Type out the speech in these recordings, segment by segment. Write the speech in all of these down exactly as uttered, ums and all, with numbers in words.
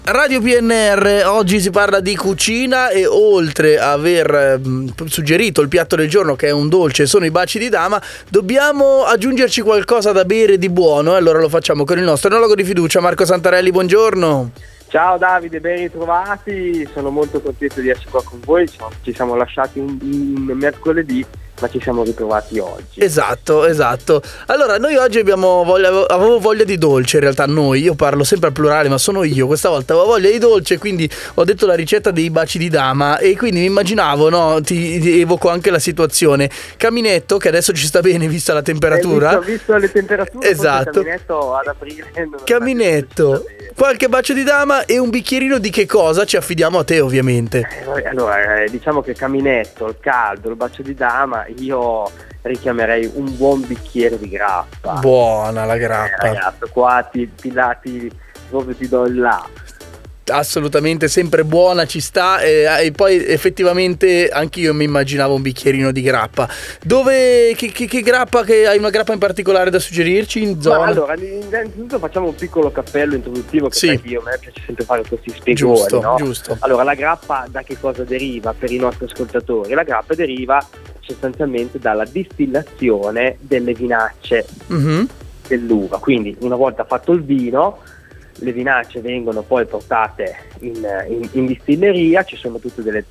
Radio P N R, oggi si parla di cucina e oltre a aver mh, suggerito il piatto del giorno, che è un dolce, sono i baci di dama, dobbiamo aggiungerci qualcosa da bere di buono, e allora lo facciamo con il nostro enologo di fiducia, Marco Santarelli. Buongiorno. Ciao Davide, ben ritrovati, sono molto contento di essere qua con voi, ci siamo lasciati un, un mercoledì, ma ci siamo ritrovati oggi. Esatto, esatto. Allora, noi oggi abbiamo voglia, avevo voglia di dolce, in realtà noi, io parlo sempre al plurale, ma sono io, questa volta avevo voglia di dolce, quindi ho detto la ricetta dei baci di dama e quindi mi immaginavo, no, ti, ti evoco anche la situazione. Caminetto, che adesso ci sta bene vista la temperatura. Eh, visto, visto le temperature, esatto. Caminetto ad aprile. Caminetto, qualche bacio di dama e un bicchierino di che cosa? Ci affidiamo a te, ovviamente. Eh, allora, eh, diciamo che caminetto, il caldo, il bacio di dama, io richiamerei un buon bicchiere di grappa. Buona la grappa. Eh, ragazzi, qua ti, ti, la, ti, proprio ti do il là. Assolutamente, sempre buona, ci sta, e, e poi effettivamente anch'io mi immaginavo un bicchierino di grappa. Dove, che, che, che grappa, che hai una grappa in particolare da suggerirci in zona? Ma allora, innanzitutto facciamo un piccolo cappello introduttivo, che sì. sai che io, a me piace sempre fare questi spiegoni, giusto, no? Giusto. Allora, la grappa da che cosa deriva per i nostri ascoltatori? La grappa deriva sostanzialmente dalla distillazione delle vinacce mm-hmm. dell'uva. Quindi una volta fatto il vino, le vinacce vengono poi portate in, in, in distilleria, ci sono tutte delle,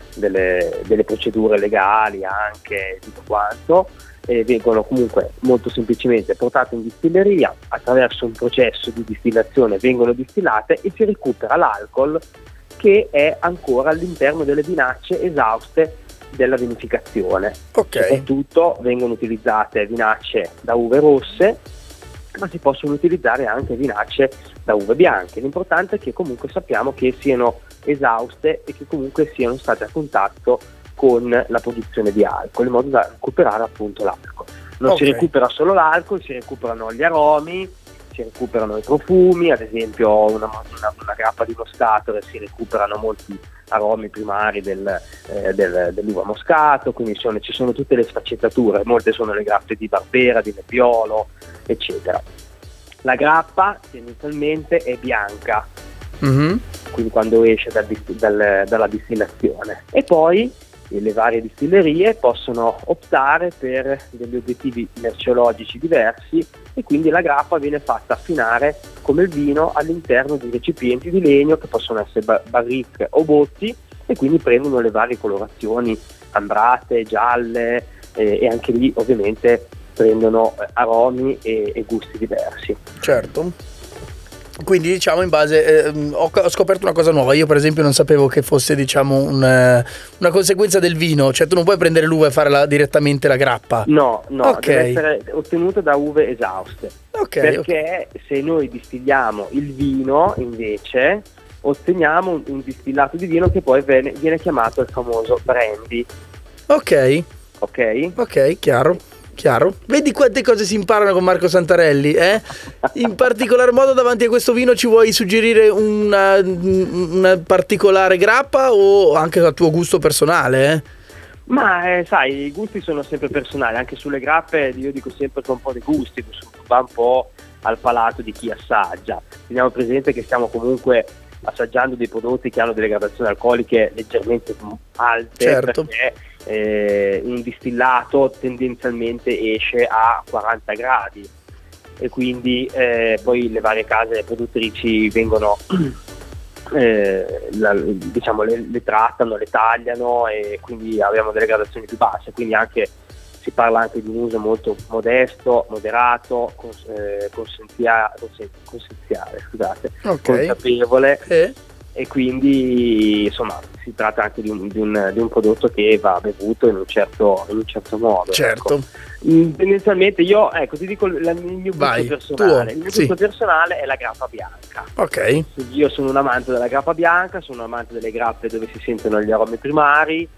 delle, delle procedure legali anche, tutto quanto, e vengono comunque molto semplicemente portate in distilleria, attraverso un processo di distillazione vengono distillate e si recupera l'alcol che è ancora all'interno delle vinacce esauste della vinificazione. Okay. Soprattutto vengono utilizzate vinacce da uve rosse, ma si possono utilizzare anche vinacce da uve bianche. L'importante è che comunque sappiamo che siano esauste e che comunque siano state a contatto con la produzione di alcol, in modo da recuperare appunto l'alcol. Non okay. si recupera solo l'alcol, si recuperano gli aromi, si recuperano i profumi, ad esempio una, una, una grappa di moscato, si recuperano molti aromi primari del, eh, del, dell'uva moscato, quindi sono, ci sono tutte le sfaccettature, molte sono le grappe di Barbera, di Nebbiolo, eccetera. La grappa tendenzialmente è bianca, mm-hmm. quindi quando esce dal, dal, dalla distillazione, e poi le varie distillerie possono optare per degli obiettivi merceologici diversi e quindi la grappa viene fatta affinare come il vino all'interno di recipienti di legno che possono essere bar- barrique o botti, e quindi prendono le varie colorazioni ambrate, gialle, eh, e anche lì ovviamente prendono eh, aromi e, e gusti diversi. Certo. Quindi diciamo in base eh, ho, ho scoperto una cosa nuova. Io per esempio non sapevo che fosse diciamo un, una conseguenza del vino. Cioè tu non puoi prendere l'uva e fare la, direttamente la grappa. No, no, okay. deve essere ottenuta da uve esauste, okay, perché okay. se noi distilliamo il vino invece otteniamo un, un distillato di vino che poi viene, viene chiamato il famoso brandy. Ok. Ok? Ok, chiaro. Chiaro? Vedi quante cose si imparano con Marco Santarelli, eh? In particolar modo davanti a questo vino ci vuoi suggerire una, una particolare grappa o anche a tuo gusto personale, eh? Ma eh, sai, i gusti sono sempre personali, anche sulle grappe io dico sempre che un po' di gusti, va un po' al palato di chi assaggia. Teniamo presente che stiamo comunque assaggiando dei prodotti che hanno delle gradazioni alcoliche leggermente alte, certo. perché eh, un distillato tendenzialmente esce a quaranta gradi e quindi eh, poi le varie case produttrici vengono eh, la, diciamo le, le trattano, le tagliano e quindi abbiamo delle gradazioni più basse, quindi anche si parla anche di un uso molto modesto, moderato, cons- eh, consentia- consen- consenziale, scusate, okay. consapevole, eh? e quindi insomma si tratta anche di un, di, un, di un prodotto che va bevuto in un certo, in un certo modo. Certo. Ecco. Tendenzialmente io, ecco, ti dico la, il mio gusto Vai, personale. tuo, il mio sì. gusto personale è la grappa bianca. Ok. Io sono un amante della grappa bianca, sono un amante delle grappe dove si sentono gli aromi primari,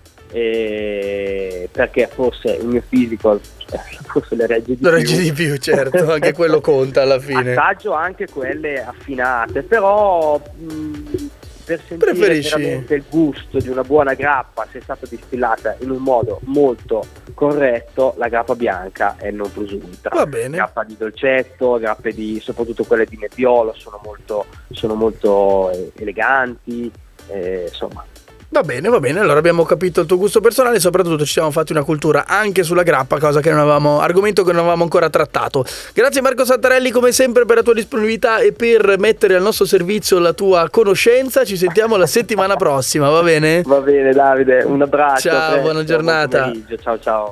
eh, perché forse il mio fisico forse le regge di lo più. regge di più, certo, anche quello conta alla fine. Assaggio anche quelle affinate, però mh, per sentire Preferisci? veramente il gusto di una buona grappa, se è stata distillata in un modo molto corretto, la grappa bianca è il non plus ultra. Va bene. Grappa di dolcetto, grappe di, soprattutto quelle di Nebbiolo, sono molto, sono molto eh, eleganti, eh, insomma. Va bene, va bene, allora abbiamo capito il tuo gusto personale e soprattutto ci siamo fatti una cultura anche sulla grappa, cosa che non avevamo, argomento che non avevamo ancora trattato. Grazie Marco Santarelli come sempre per la tua disponibilità e per mettere al nostro servizio la tua conoscenza. Ci sentiamo la settimana prossima, va bene? Va bene Davide, un abbraccio. Ciao, presto, buona giornata. buon pomeriggio, ciao ciao.